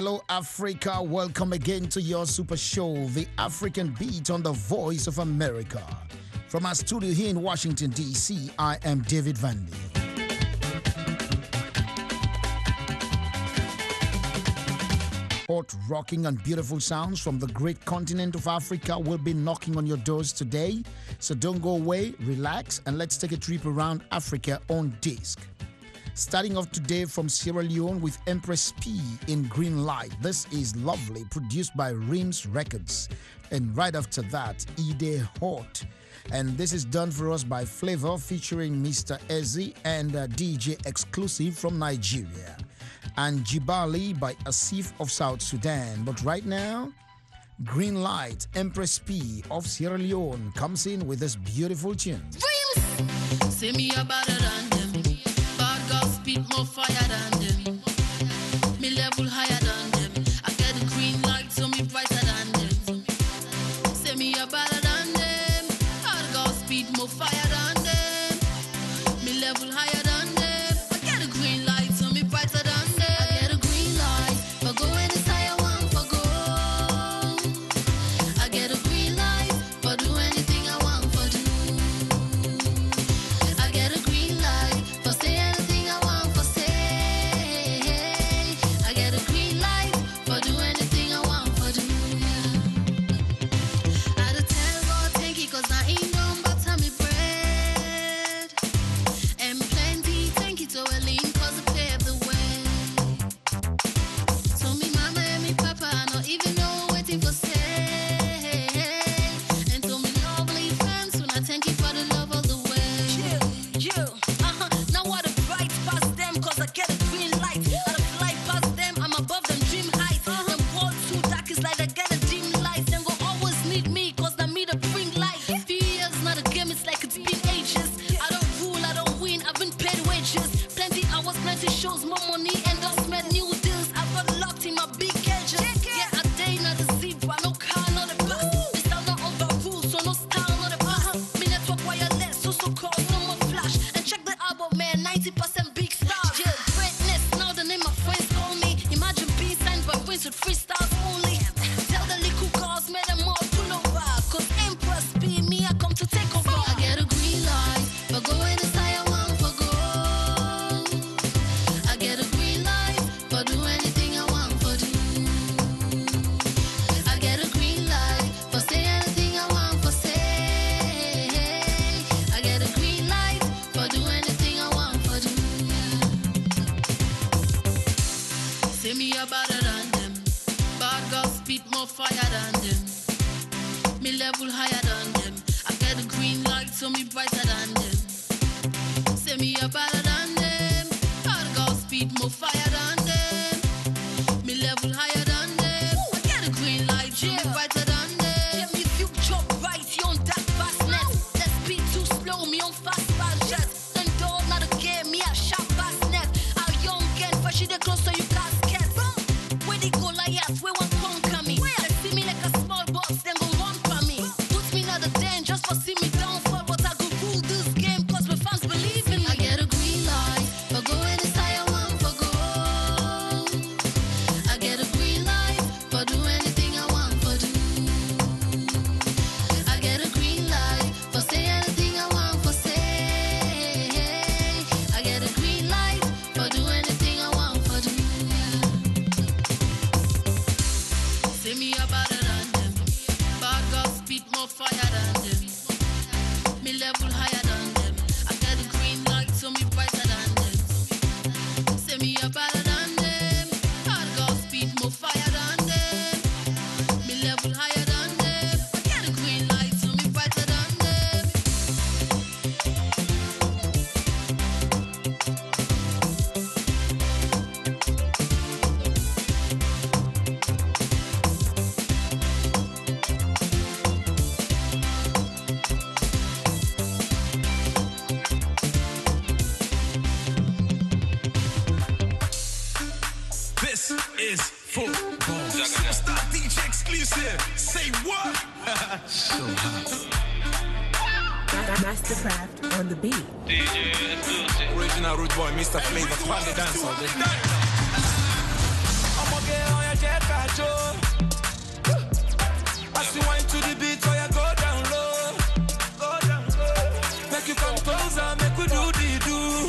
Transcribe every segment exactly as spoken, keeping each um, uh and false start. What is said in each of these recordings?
hello, Africa. Welcome again to your super show, The African Beat on the Voice of America. From our studio here in Washington, D C, I am David Vandy. Hot, rocking, and beautiful sounds from the great continent of Africa will be knocking on your doors today. So don't go away, relax, and let's take a trip around Africa on disc. Starting off today from Sierra Leone with Empress P in Green Light. This is Lovely, produced by Rims Records. And right after that, Ide Hot. And this is done for us by Flavor featuring Mister Ezzy and uh, D J Exclusive from Nigeria. And Jibali by Asif of South Sudan. But right now, Green Light, Empress P of Sierra Leone comes in with this beautiful tune. Rims! Say me about it and them. Bad girl speed more fire than them. Me level higher than them. I get the green light so me brighter than them. Say me about it and them. Bad girl speed more fire than them. Me level higher than them. I get the green light so me brighter than them. Go anytime I want for go. I get a green light for do anything I want for do. I get a green light for say anything I want for say. I get a green light for do anything I want for do. I had tell God thank you cause I ain't no butter me bread. And plenty thank you to a lean cause I paved the way. I don't even know what to say. And to me lovely friends, when I thank you for the love all the way. You, you, uh-huh. Now what a bright past them, cause I get a green light. I don't fly past them, I'm above them dream heights. Uh-huh. Them world too dark is like I get a dim light. Them go always need me, cause I me to bring light. Few years, not a game, it's like it's been ages. I don't rule, I don't win, I've been paid wages. Plenty hours, plenty shows, more money, endorsement, new deals. I've got locked in my big cages. With freestyles only. Tell the little girls, make them all pull over. Cause Empress be me, I come to take over. I get a green light, but go anytime I want for go. I get a green light, but do anything I want for do. I get a green light, for say anything I want for say. I get a green light, for do anything I want for do. Say me about it and bad girls speed more fire than them. Me level higher than them. I get a green light so me brighter than them. Say me a better than them. Bad girls speed more fire than them. Me level higher than them. I get a green light so me brighter than them. Yeah, me future bright, you on that fastness. That speed too slow, me on fast fast jet. Then door not a game, me a sharp fastness. How young get fresh, they close so you can't get. Where they go like yes, where one conquer me. They see me like a small box, then go run from me. Put me not a den just for see me down fall, but I go rule this game cause my fans believe in me. I get a green light, but go anytime I want for go. I get a green light, but do anything I want for do. I get a green light, for say anything I want for say. I get a green light, for do anything I want for do. Say me about it and them. Bad girls speed more fire than them. Me level higher than them. I get a green light so me brighter than them. Say me about it and them. Bad girls speed more fire than them. Me level higher than them. I get a green light so me brighter than them. This is football. Superstar D J Exclusive. Say what? So hot. Mastercraft on the beat. D J Exclusive. Original rude boy, Mister Flavor, Panda Dancer. yeah, oh yeah, check out Joe. As you wind to the beat, oh yeah, go down low. Go down low. Make you come closer, make we do the do.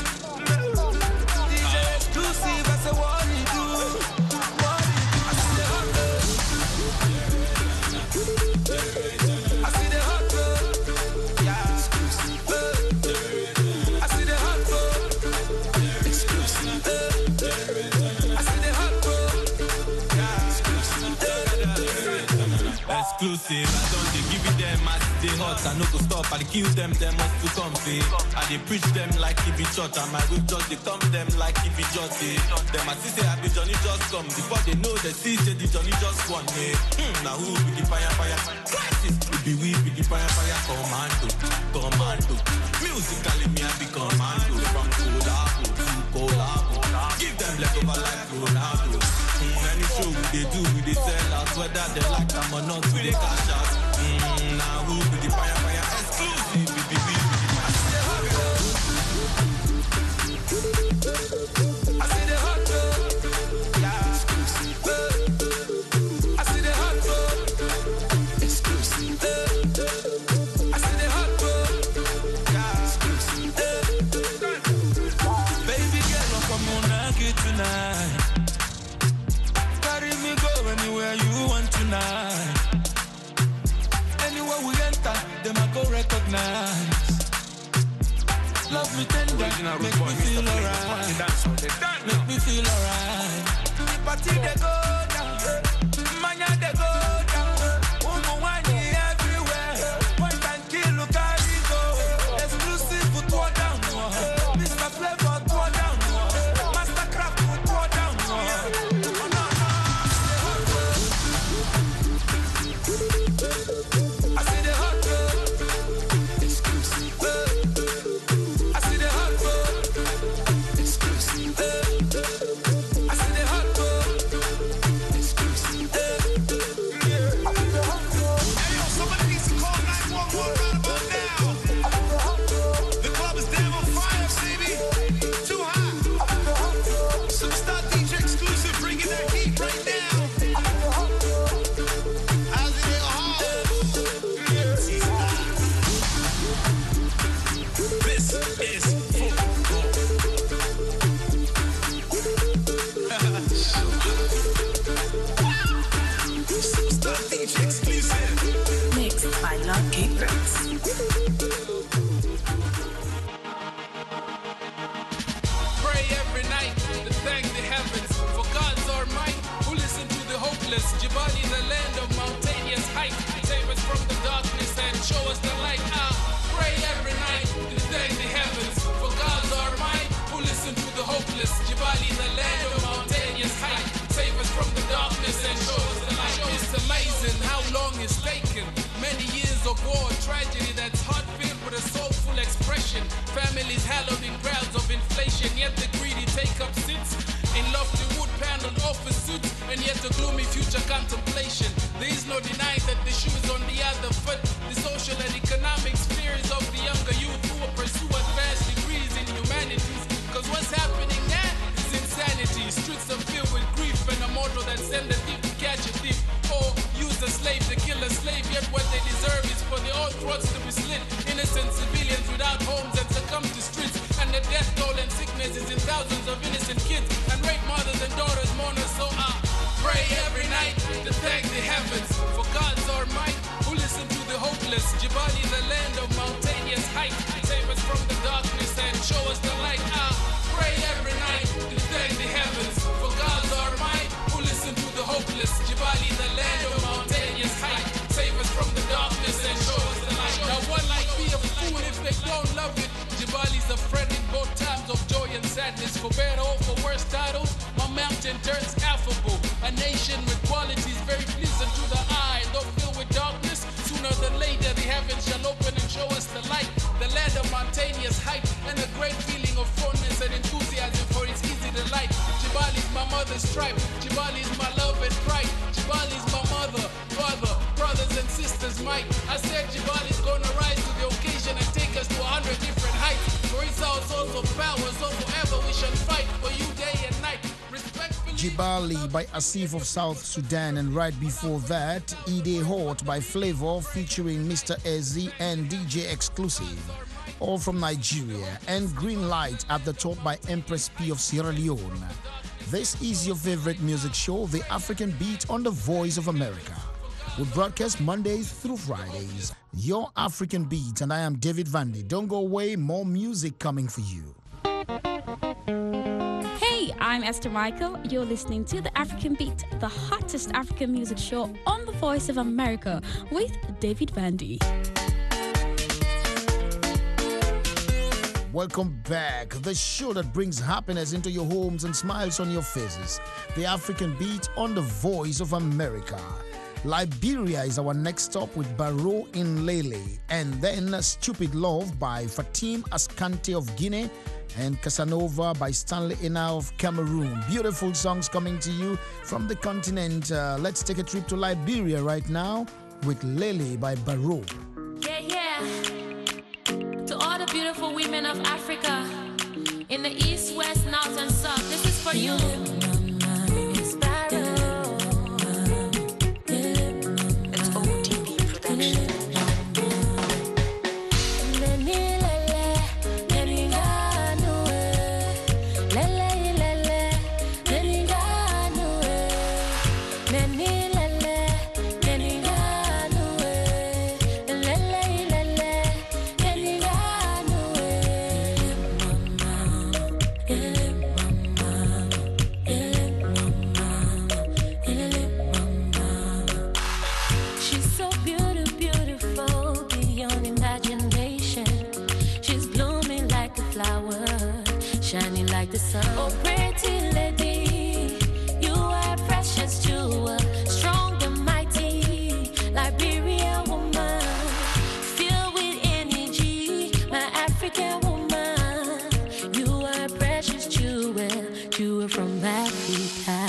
D J exclusive, I say what he do. What he do. I see the hot girl. I see the hot girl. Yeah. I see the hot girl. Exclusive. I see the hot girl. Yeah. Exclusive. I don't they give it them as they hot. I no go stop. I kill them, them must to comfy. I they preach them like if it church. And my whip just they come them like if it just they. Them I see say happy Johnny just come. Before they know they see say the Johnny just won me. Hmm, now who be the fire fire? Crisis. We be we be the fire fire. Commando, commando. Musically me I be commando. From Colabo to Colabo. Give them leftover like Ronaldo. Mm, any show we they do, we they sell out. Whether they like them or not, we they cash out. Mm, now who be the fire fire? Exclusive, we be we be the fire. I see the hot girl. Yeah. Exclusive. I see the hot girl. Exclusive. I see the hot girl. Yeah. Exclusive. Baby girl, come on, I get tonight. Carry me go anywhere you want tonight. Anywhere we enter, them I go recognize. Love me tender, make me feel alright. Make me feel alright. The party they go down, mania they go down. Woman whining everywhere. Point and kill, look how we go. Exclusive for two down, Mister Flavor two down, Mastercraft for two down. Oh no no. I see the hot girl. Exclusive. I see the hot girl. Exclusive. I see the hot girl. Exclusive. Yeah. I see the hot girl. Hey yo, somebody needs to call nine one one right about now. The club is damn on fire, baby. Too hot. Superstar D J Exclusive bringing that heat right now. How's it in home? This is football. Superstar D J Exclusive. Mixed by Love Cake Rex. Pray every night to thank the heavens for God's our might. Who listen to the hopeless? Jibali, the land of mountainous height. Save us from the darkness and show us the light. Ah, pray every night to thank the heavens for God's our might. Who listen to the hopeless? Jibali, the land of mountainous height. Save us from the darkness and show us the light. It's amazing how long it's taken. Many years of war, tragedy that's heart-filled with a soulful expression. Families hallowed in crowds of inflation, yet the greedy take up seats in lofty wood-paneled office suits, and yet a gloomy future contemplation. There is no denying that the shoe is on the other foot. The social and economic spheres of the younger youth who will pursue advanced degrees in humanities. Cause what's happening now is insanity. Streets are filled with grief and a motto that send a thief to catch a thief, or use a slave to kill a slave. Yet what they deserve is for the old throats to be slit. Innocent civilians without homes and succumb to streets. And the death toll and sickness is in thousands of innocent kids. And rape mothers and daughters mourn us. So I pray every night to thank the heavens for God's our might. Who listen to the hopeless? Jibali, the land of mountainous height. Save us from the darkness and show us the light. I pray every night to thank the heavens for God's our might. Who listen to the hopeless? Jibali, the land of mountainous height. Save us from the darkness and show us the light. Now one might be a fool if they don't love it. Jibali's a friend in both times of joy and sadness. For better or for worse titles, my mountain turns affable. A nation with qualities very pleasing to the eye, though filled with darkness. Sooner than later the heavens shall open and show us the light. The land of mountainous height and a great feeling of fondness and enthusiasm for its easy delight. Jibali's my mother's tribe. Jibali's my love and pride. Jibali's my mother, father, brothers and sisters might. I said Jibali's gonna rise to the occasion and take us to a hundred different heights. For it's our source of power, so forever we shall fight for you day and night. Respectfully. Jibali by Asif of South Sudan, and right before that, Ide Hot by Flavor featuring Mister Ezi and D J Exclusive, all from Nigeria, and Green Light at the top by Empress P of Sierra Leone. This is your favorite music show, The African Beat, on the Voice of America. We broadcast Mondays through Fridays. Your African Beat, and I am David Vandy. Don't go away, more music coming for you. Hey, I'm Esther Michael. You're listening to The African Beat, the hottest African music show on the Voice of America with David Vandy. Welcome back. The show that brings happiness into your homes and smiles on your faces. The African Beat on the Voice of America. Liberia is our next stop with Barrow in Lele, and then Stupid Love by Fatim Askante of Guinea and Casanova by Stanley Ina of Cameroon. Beautiful songs coming to you from the continent. Uh, let's take a trip to Liberia right now with Lele by Barrow. Yeah, yeah. To all the beautiful women of Africa, in the east, west, north, and south, this is for you. It's Barrow. It's O T P Production. Shining like the sun. Oh, pretty lady, you are precious jewel, strong and mighty, Liberian woman, filled with energy, my African woman. You are precious jewel, jewel from Africa.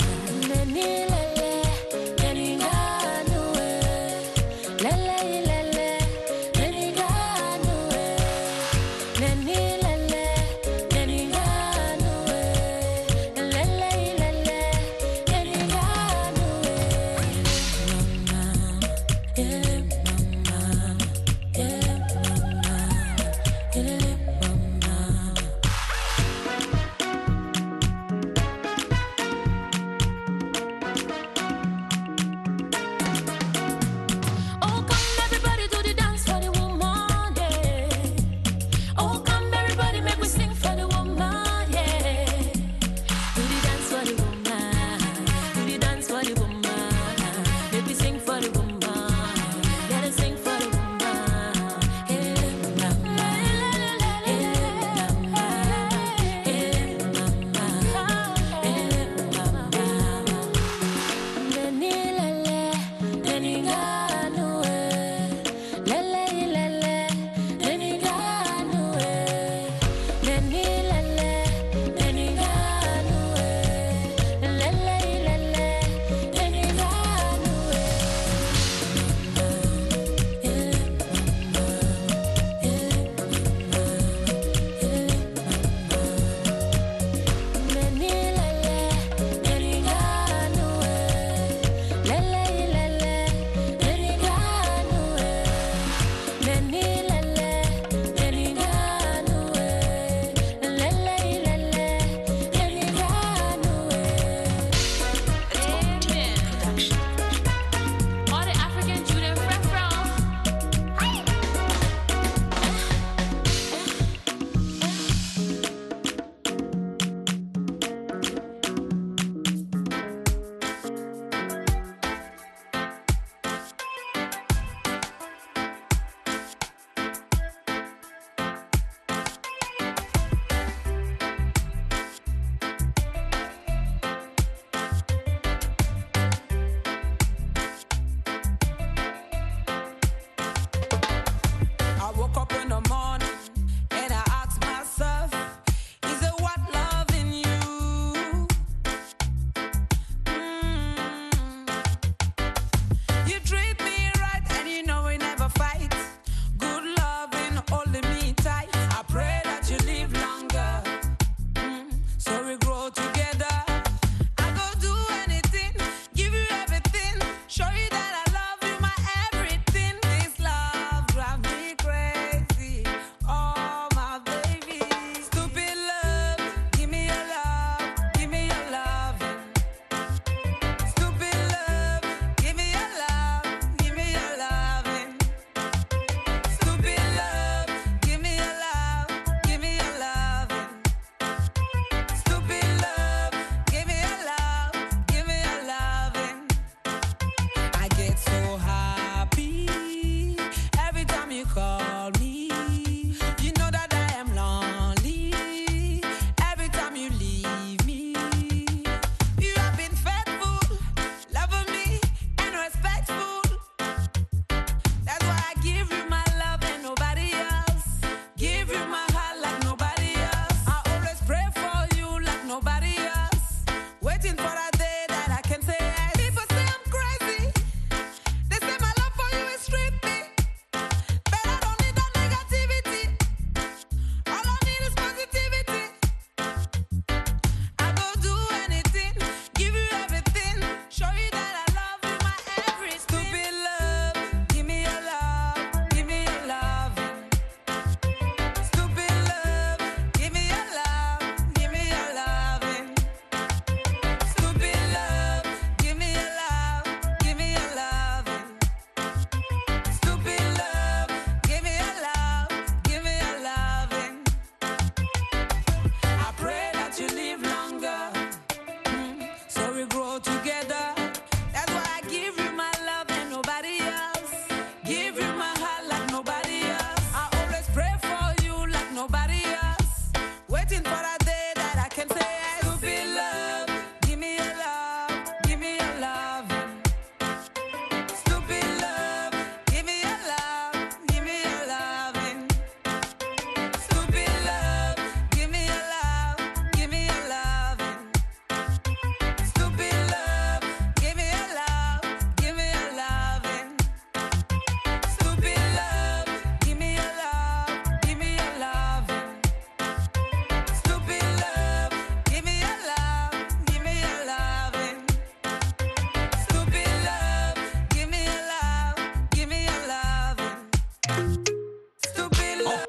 we grow together. That's why I give you my love and nobody else. Give you my heart like nobody else. I always pray for you like nobody else. Waiting for that day that I can say stupid love. Give me your love, give me your love. Stupid love, give me your love, give me your loving. Stupid love, give me your love, give me your loving. Stupid love, give me your love, give me your loving. Stupid love, give me your love, give me your loving. Stupid love, give me your love, give me your loving. Stupid love, give me your love, give me your loving. Stupid love.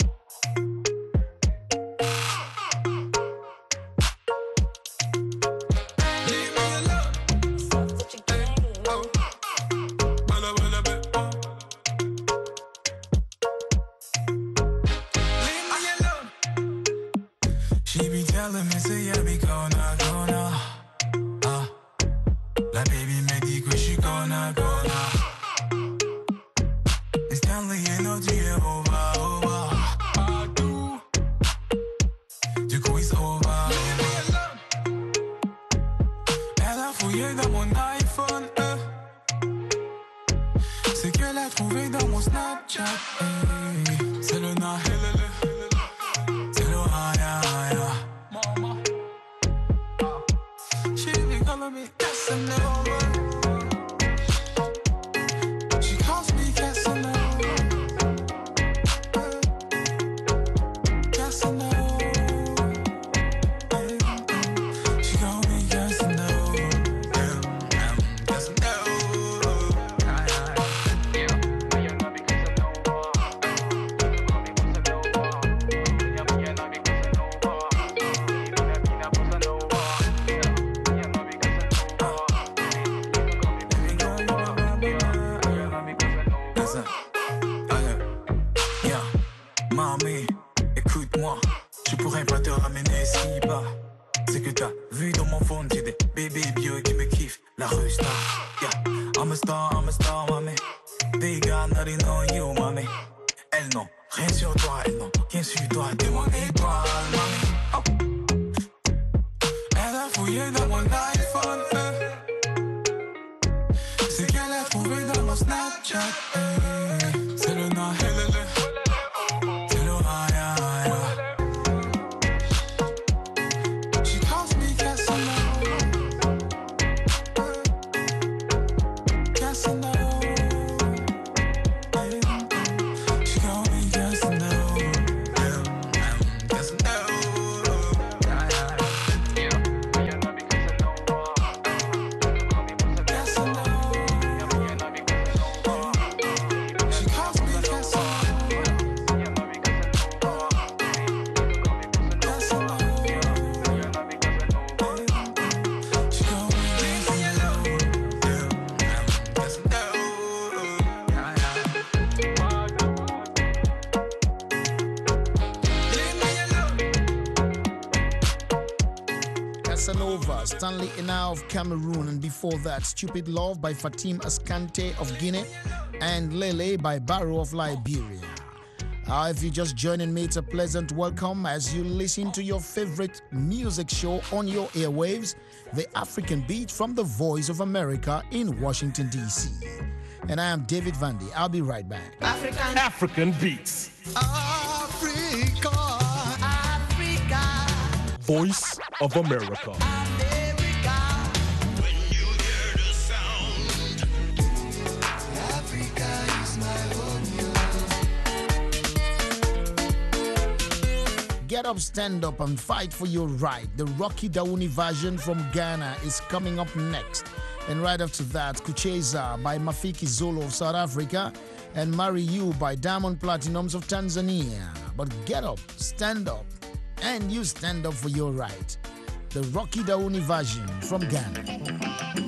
Leave me alone. Oh. Bala, bala, bala, oh. Leave me alone. She be telling me, say, yeah, be gonna, gonna. Ah, la baby me dit que je suis gonna, gonna. It's Stanley et non, tu es over, over. I do. Du coup, it's over. Leave me alone. Elle a fouillé dans mon iPhone, euh. C'est qu'elle a trouvé dans mon Snapchat, eh. C'est le na, c'est le haya, haya. Mama. She be calling me Casanova. She calls me Casanova. Casanova. She calls me Casanova. Casanova. Listen, allez, yeah, mamie, écoute-moi, je pourrais pas te ramener si bas. C'est que t'as vu dans mon phone, j'ai des bébés bio qui me kiffent, la rue star, yeah. I'm a star, I'm a star, mamie. They got nothing on you, mamie. Elles n'ont rien sur toi, elles n'ont rien sur toi, t'es mon étoile, mamie. Oh. Elle a fouillé dans mon iPhone, euh. C'est qu'elle a trouvé dans mon Snapchat, eh. C'est le na, c'est le haya, haya. She calls me Casanova. Casanova. She calls me Casanova. Casanova. She calls me Casanova. She calls me Casanova, Stanley Ina of Cameroon, and before that, Stupid Love by Fatim Ascante of Guinea, and Lele by Barrow of Liberia. Uh, if you're just joining me, it's a pleasant welcome as you listen to your favorite music show on your airwaves, The African Beat from the Voice of America in Washington, D C. And I am David Vandy. I'll be right back. African, African Beats. Africa. Africa, Voice of America. America. When you hear the sound, Africa is my home. Get up, stand up, and fight for your right. The Rocky Dauni version from Ghana is coming up next. And right after that, Kucheza by Mafiki Zolo of South Africa and Marry You by Diamond Platinums of Tanzania. But get up, stand up, and you stand up for your right. The Rocky Dauni version from Ghana.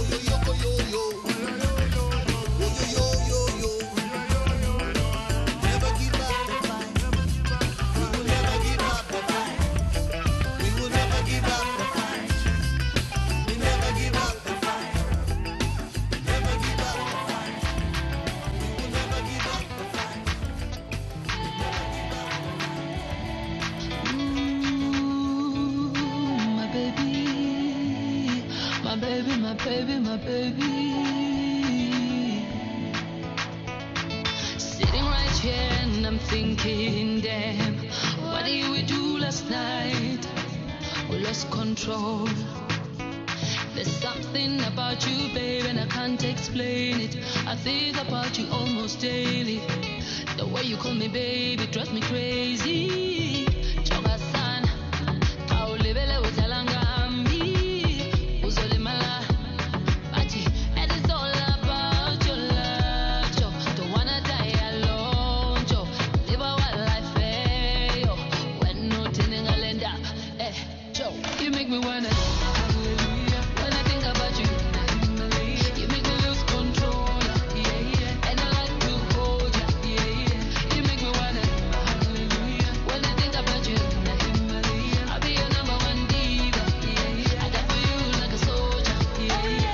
Sitting right here and I'm thinking, damn, what did we do last night? We lost control. There's something about you, babe, and I can't explain it. I think about you almost daily. The way you call me baby drives me crazy. Choga-san, kaulibele utalangambi, uzolimala. Bachi, and it's all about your love, Joe. Don't wanna die alone, Joe. Live a wild life, eh, yo. When no tinning I'll end up, eh, Joe. You make me wanna. When I think about you, you make me lose control, yeah, yeah. And I like to hold you, yeah, yeah. You make me wanna, when I think about you, I'll be your number one diva, yeah, yeah. I die for you like a soldier, yeah, yeah.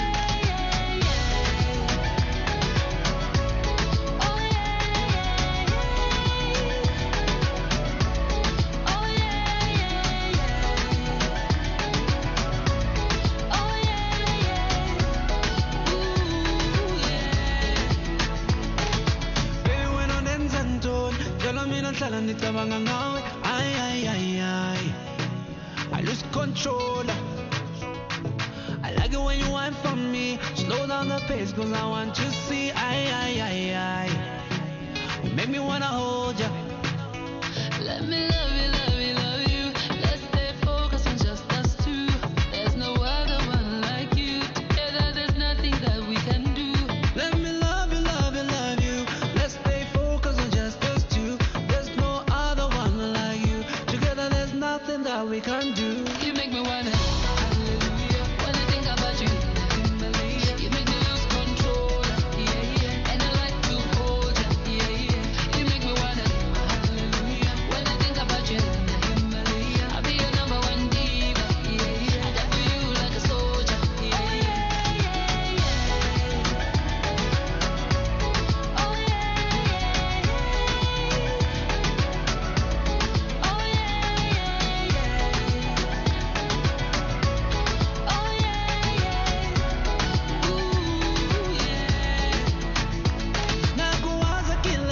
Oh yeah, oh yeah, oh yeah, ooh yeah. Baby, when on ends and tone, tell me not tell me to bang ngawe. Ay, ay, ay, ay. I lose control. I like it when you whine for me. Slow down the pace, cause I want to see. Ay, ay, ay, ay. You make me wanna hold ya. Let me love you, love you, love you. Let's stay focused on just us two. There's no other one like you. Together there's nothing that we can do. Let me love you, love you, love you. Let's stay focused on just us two. There's no other one like you. Together there's nothing that we can do. You make me wanna, when I think about you, you make me lose control, yeah, yeah. And I like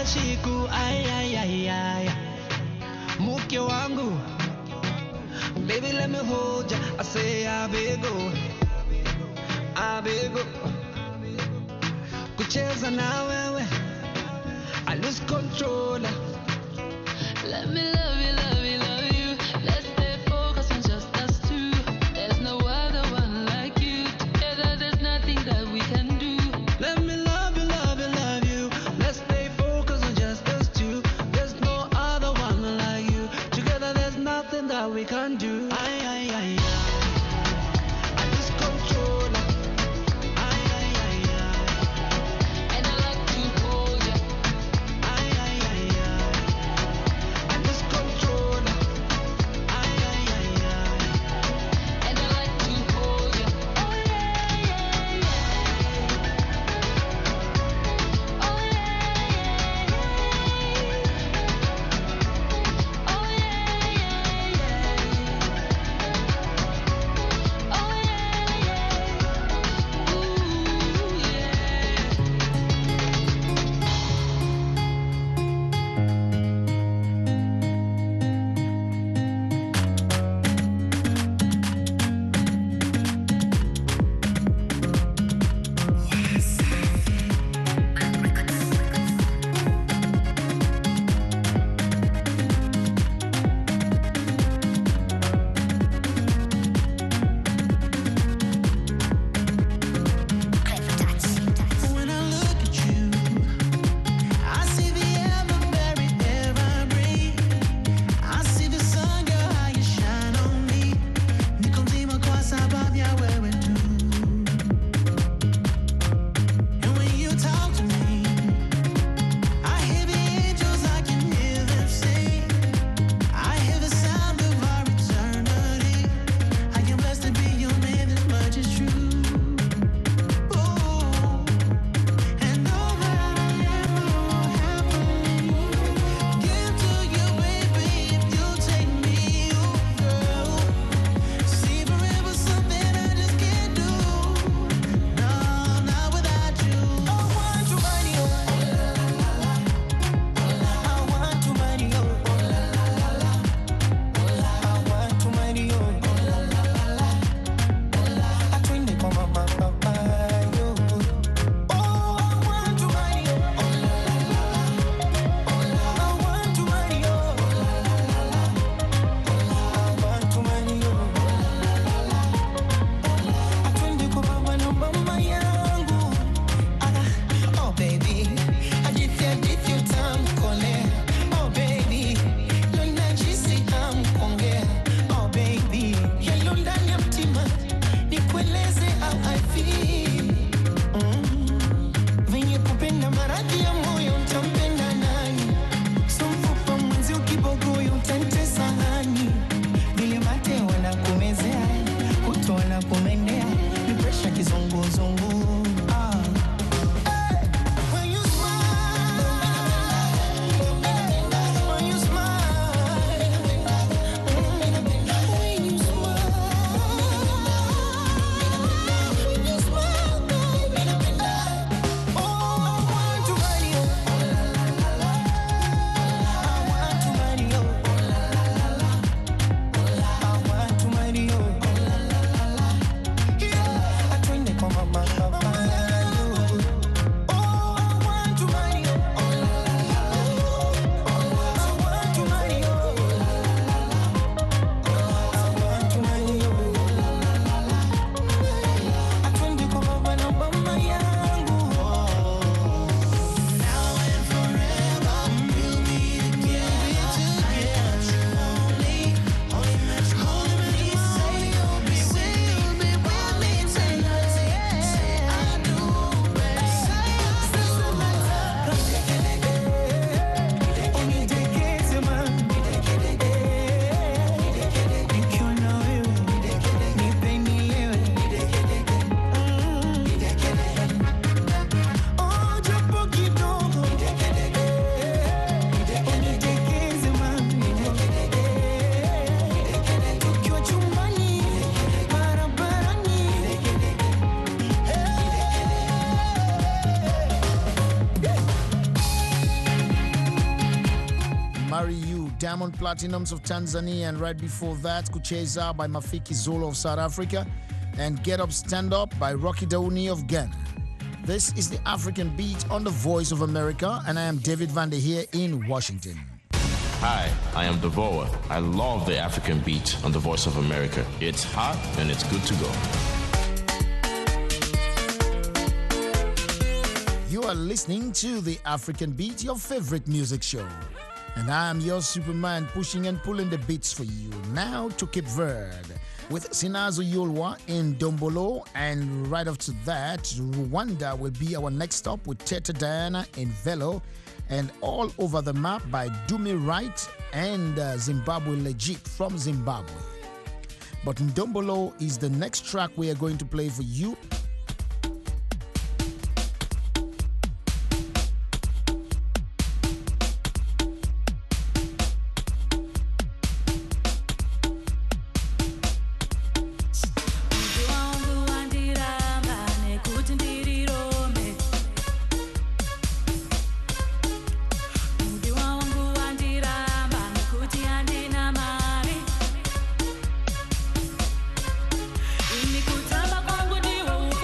shiku ay ay ay ay mke wangu baby let me hold ya I say abego abego kucheza na wewe I lose control. Let me love you, love you, love you. Let's stay focused on just us two. There's no other one like you. Together there's nothing that we can do. Let me love you, love you, love you. Let's stay focused on just us two. There's no other one like you. Together there's nothing that we can do. Ay, ay, ay, ay. I lose control. Ay, ay, ay, ay. And I like to hold you. Ay, ay, ay, ay. I lose control. Diamond Platinums of Tanzania, and right before that, Kucheza by Mafiki Zolo of South Africa, and Get Up Stand Up by Rocky Dauni of Ghana. This is the African Beat on the Voice of America, and I am David Vander here in Washington. Hi, I am Devoa. I love the African Beat on the Voice of America. It's hot and it's good to go. You are listening to the African Beat, your favorite music show. And I am your Superman, pushing and pulling the beats for you. Now to Cape Verde with Sinazo Yolwa in Dombolo, and right after that, Rwanda will be our next stop with Teta Diana in Velo, and All Over the Map by Do Me Right and uh, Zimbabwe Legit from Zimbabwe. But Ndombolo is the next track we are going to play for you. Nikutamba kwangu ndiwe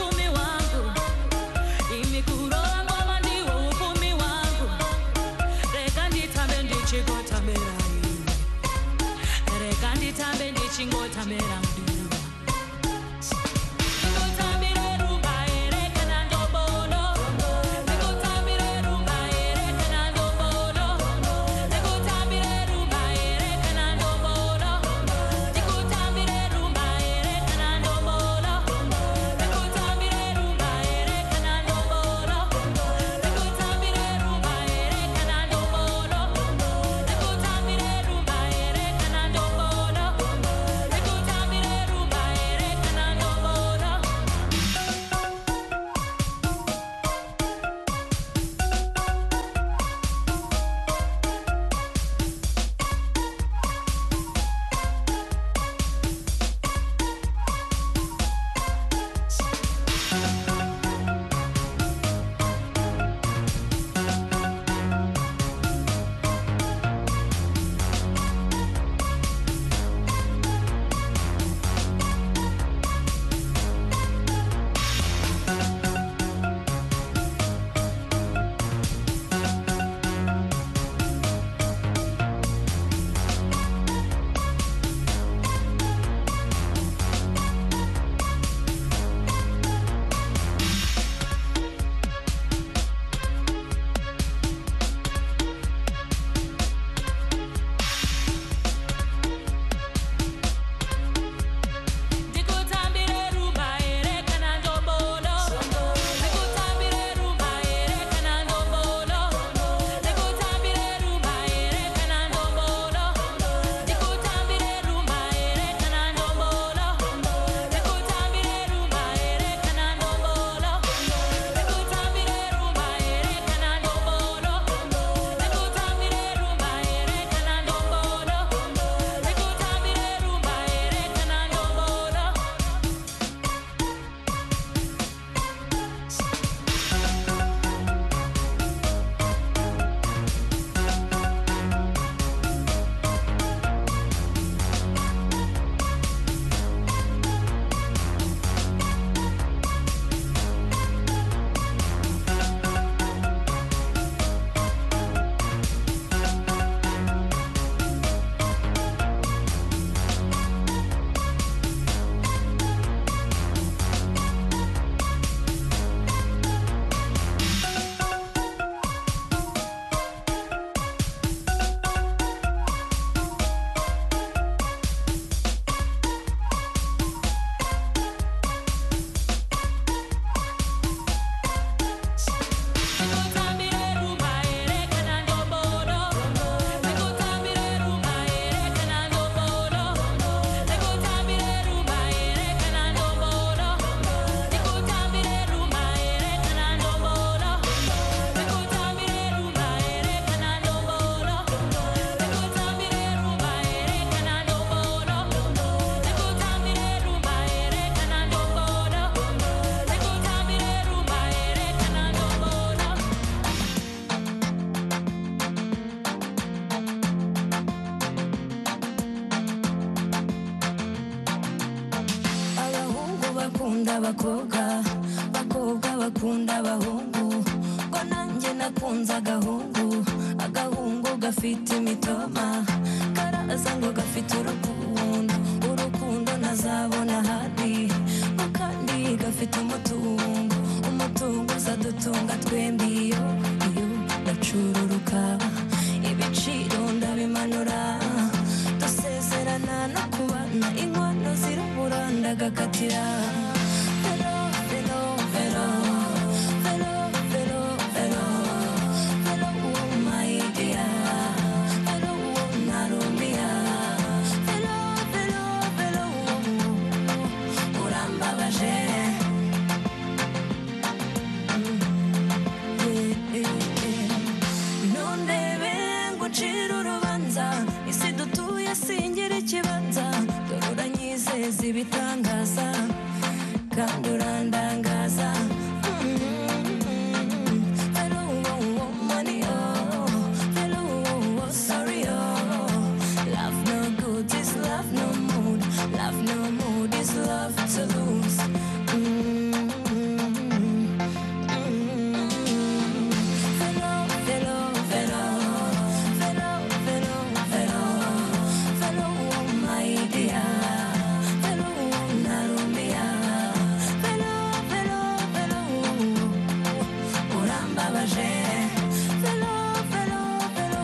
bakunda abakobwa bakobwa bakunda abahungu ngo nanjye nakunze agahungu agahungu gafite imitoma karaza ngo gafite urukundo urukundo nazabona ahandi ngo kandi gafite umutungo umutungo uzadutunga twembi iyo iyo ndacururuka ibiciro ndabimanura dusezerana no kubana inkono zirabura ndagakatira velo velo velo velo velo velo velo oh my dear velo oh narumia velo velo velo urambabaje nundebe ngo ncire urubanza isi dutuye singira ikibanza dore uranyizeza ibitangaza kandi urandangaza Hello, oh, oh, money, oh. Hello, oh, oh, sorry, oh. Love no good is love no mood. Love no mood is love to lose. Hello, hello, hello. Hello, hello, hello. Hello, oh, my dear. Hello, oh, narumia. Hello, hello, hello. Urambabaje. Hello, hello, hello.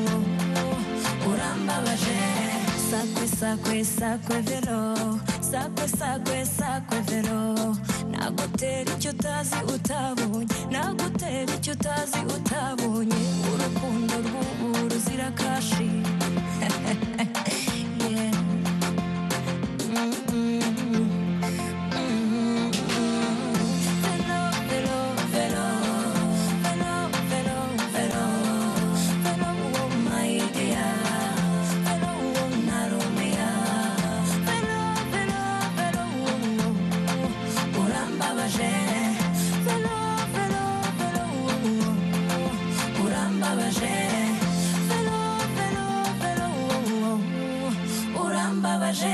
Urambabaje. Sakwe, sakwe, sakwe, velo. Sakwe, sakwe, sakwe, velo. Nagutera icyo utazi utabonye. Nagutera icyo utazi utabonye. Urukundo rw'ubu ruzira kashi. Yeah. Hello, hello, hello. Hello, hello, hello. Hello, oh, my dear. Hello, oh, narumia. Hello, hello, hello. Urambabaje. Hello, hello, hello. Urambabaje. Hello, hello, hello. Urambabaje.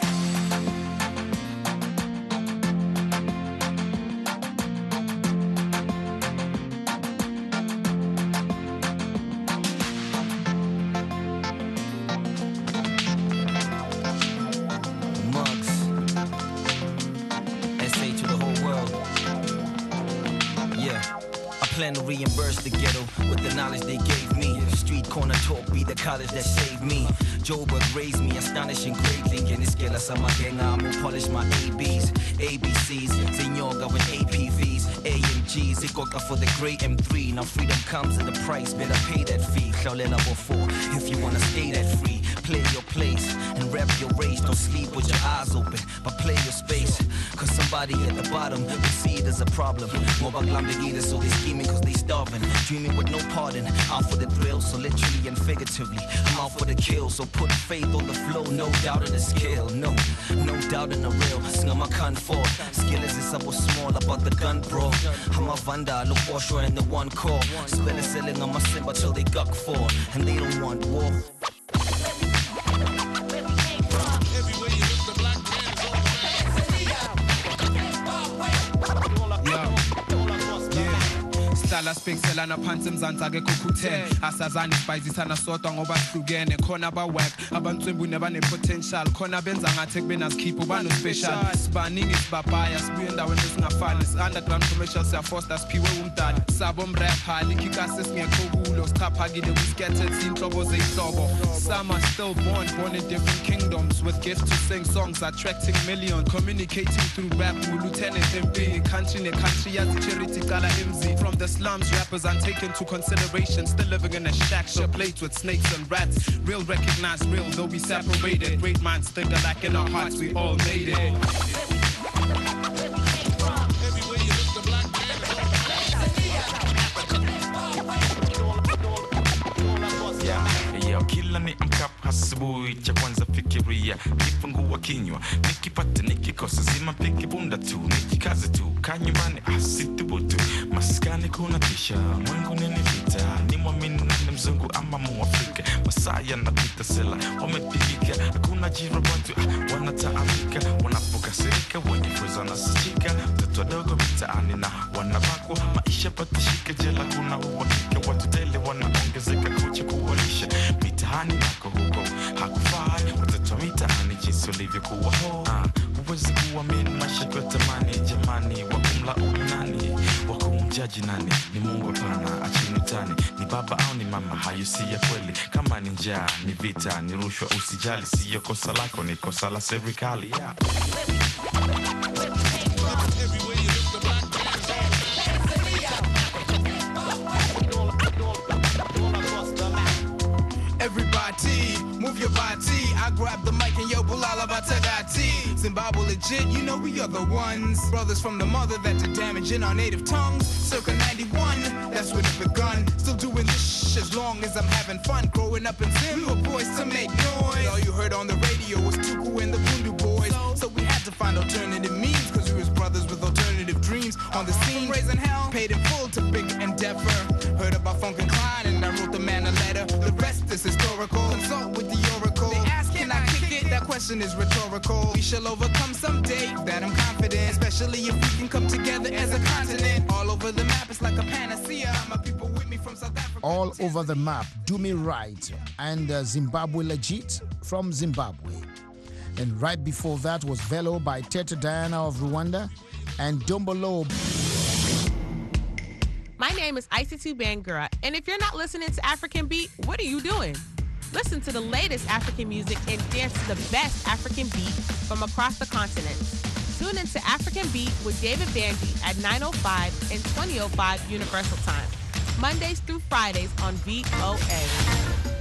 Mugs. S A to the whole world. Yeah. I plan to reimburse the ghetto with the knowledge they gave me. Street corner talk be the college that saved me. Joburg raised me, astonishing greatly. In this skill, I'm gonna polish my A Bs, A B Cs, Zinyoga with A P Vs, A M Gs, Ikoka for the great M three. Now freedom comes at a price, better pay that fee. Klaulela before, if you wanna stay that free. Play your place and rep your race. Don't sleep with your eyes open, but play your space. Cause somebody at the bottom will see it as a problem. More baglam to eat it, so they scheming cause they starving. Dreaming with no pardon, out for the thrill, so literally and figuratively. I'm out for the kill, so put faith on the flow. No doubt in the skill, no, no doubt in the real. Sing my cunt for skill is this up small about the gun, bro. I'm a vanda, look washer and the one call. Spell is selling on my simba till they guck for, and they don't want war. Sala spexelana phansi mzansi akekho kuthena asazani isibhayizisana sodwa ngoba sihlukene khona abawork abantswembu nebane-potential khona benza ngathi kubenazikhipho bano-special sibaningi sibabhaya sibuye endaweni esingafani si-underground commercial siyafosta siphiwe umdali sabo mrapha likhikase singekho kulo sixhaphakile kwiskethe inhlobo zeyihlobo some are still born born in different kingdoms with gifts to sing songs attracting millions communicating through rap lieutenant empini country ne-country yazi-charity cala emzini from the slums, rappers untaken to consideration. Still living in a shack, share plates with snakes and rats. Real recognize real, though we separated. Great minds think alike in our hearts, we all made it. Yeah, kila ni mkap asubuhi cha kwanza fikiria kifungua kinywa nikipata nikikosa zima piki bunda tu nikikaze tu kanyumbani asithubutu maskani kuna tisha mwengu nini vita ni mwamini nani mzungu ama muafrika Masai yanapita sela, wamepigika, hakuna ajira, watu ah, wanataabika, wanapokasirika, wenye fursa wanasikika, watoto wadogo mitaani na wanabakwa, maisha patishika, jela kuna uhakika, watu tele wanaongezeka kucha kuwalisha, mitaani nako huko hakufai, watoto wa mitaani jinsi ulivyokuwa ho, ah, huwezi kuamini maisha kwa tamani, jamani, wakumla unani, wakumjaji nani, ni Mungu hapana, achini utani, ni baba au ni mama, hayo si ya kweli, kama ni njaa, ni vita, ni rushwa, usijali, siyo kosa lako, ni kosa la serikali, yeah. Everybody, move your body. I grab the mic and yo, bulala batagati. Zimbabwe legit, you know we are the ones. Brothers from the mother that did damage in our native tongues. Circa ninety-one, that's when it begun. Still doing this shh as long as I'm having fun. Growing up in Zim, we were boys to make noise. All you heard on the radio was Tuku and the Bundu boys. So we had to find alternative means, cause we was brothers with alternative dreams. On the scene, raising hell, paid in full to big endeavor. Heard about Funk and Klein and I wrote the man a letter. The rest is historical. Consult with the oracle. They ask, can I kick it? That question is rhetorical. We shall overcome someday, that I'm confident. Especially if we can come together as a continent. All over the map, it's like a panacea. My people with me from South Africa. All over the map, Do Me Right, and uh, Zimbabwe Legit from Zimbabwe. And right before that was Velo by Teta Diana of Rwanda and Dombolo. My name is Isatu Bangura, and if you're not listening to African Beat, what are you doing? Listen to the latest African music and dance to the best African beat from across the continent. Tune into African Beat with David Bandy at nine oh five and twenty oh five Universal Time, Mondays through Fridays on V O A.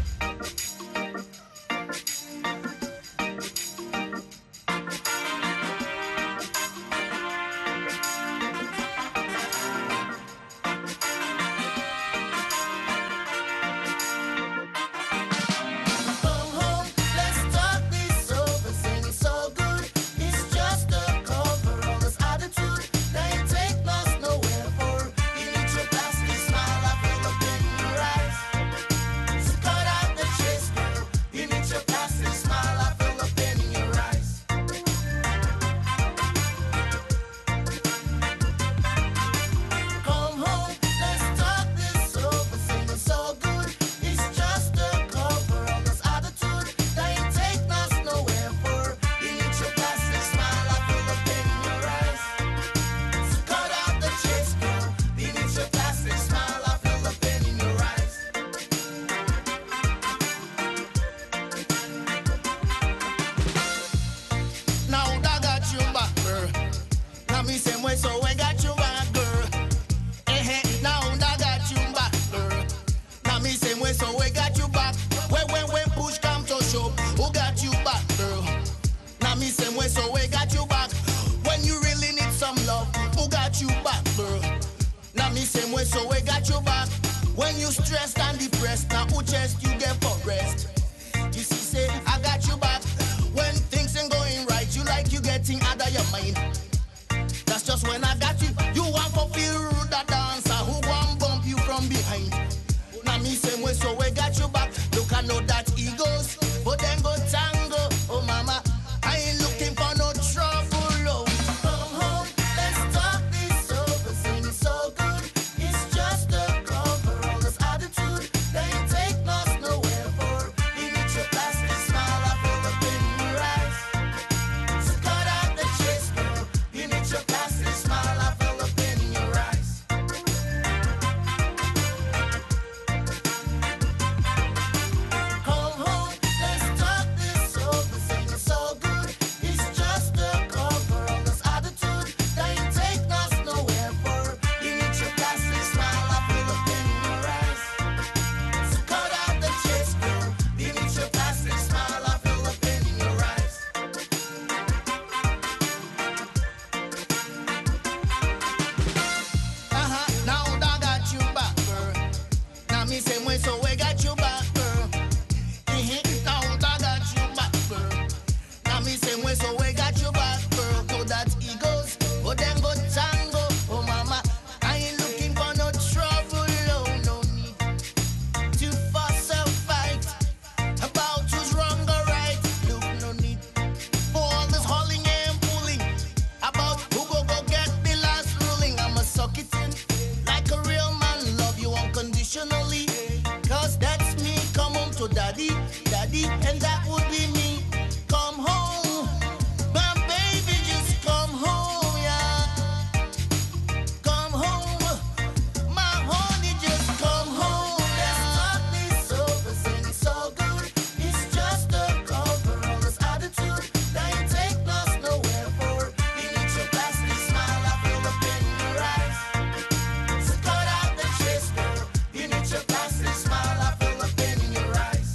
beat, and that would be me. Come home, my baby, just come home, yeah. Come home, my honey, just come home. Let's talk this over, sing so good. It's just a call for all this attitude that ain't take us nowhere for. You need your plastic smile, I feel the pain in your eyes. So cut out the chase, girl. You need your plastic smile, I feel the pain in your eyes.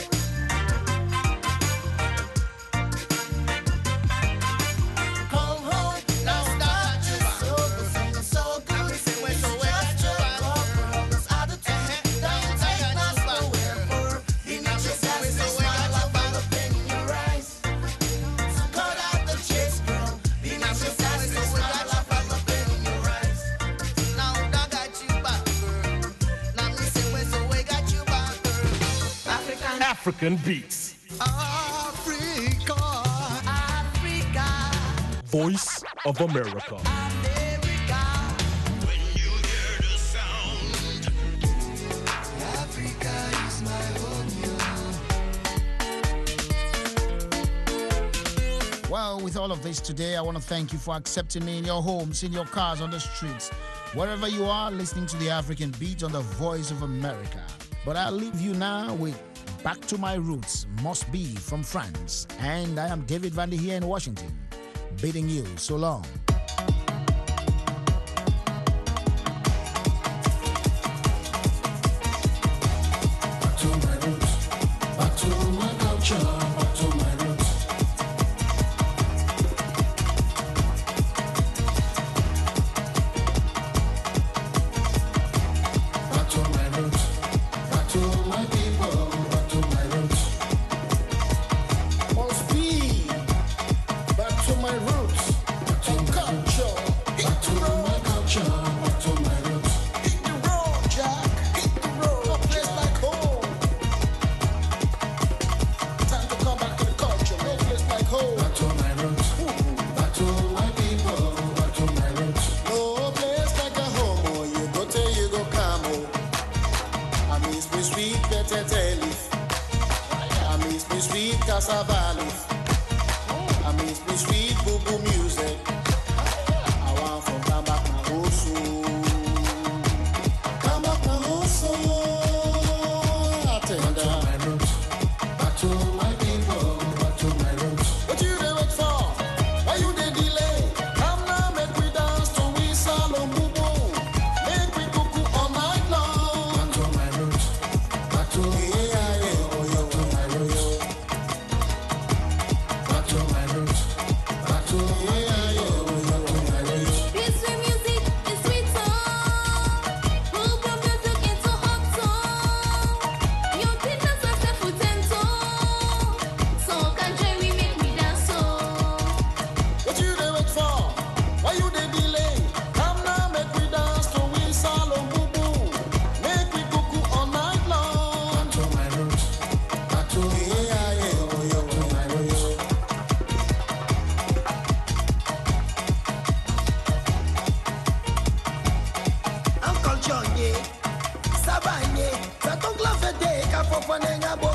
Come home, now start this over, sing so good. It's just a call for all this attitude that ain't take us nowhere for. You need your plastic smile, I feel the pain in your eyes. So cut out the chase, girl. You need your plastic smile, I feel the pain in your eyes. Now I got you back, girl. Now me say when so we got you back, girl. African, African Beats. Africa, Africa, Voice of America. America. When you hear the sound, Africa is my home. Well, with all of this today, I want to thank you for accepting me in your homes, in your cars, on the streets, wherever you are listening to the African Beat on the Voice of America. But I'll leave you now with Back to My Roots, Must Be from France. And I am David Vandy here in Washington, bidding you so long. Back to my roots, back to my culture, back to my roots. Back to my roots, back to my people, back to my roots. Must be back to my roots, back to my culture, back to my culture, back to my roots. Hit the road, Jack, hit the road, a place like home. Time to come back to the culture, no place like home. Back to my roots, back to my people, back to my roots. No place like a home, oh, you go till you go come, oh. I miss me sweet potato leaf. I miss me sweet cassava leaf. I miss me sweet boo-boo music. I want from come back my hoso. Come back my hoso. I tell you that. Back to my roots. Back to my people. Back to my roots. What you dey wait for? Why you dey delay? Come now, make we dance to we salon boo-boo. Make we cuckoo all night long. Back to my roots. Back to yeah, yeah, oh, yo, to my roots. Back to my roots. Back to yeah, yeah, oh, yo, to my roots. This sweet music is sweet song. Move from music into hot song. Your teachers are set for ten song. So can join we make me dance song. What you dey wait for? Why you dey delay? Come now, make we dance to we salon boo-boo. Make we cuckoo all night long. Back to my roots. Back to yeah, yeah, oh, yo, to my roots. Uncle John, yeah, Sabanye, ça ton clave de, qu'a faut prendre un abo.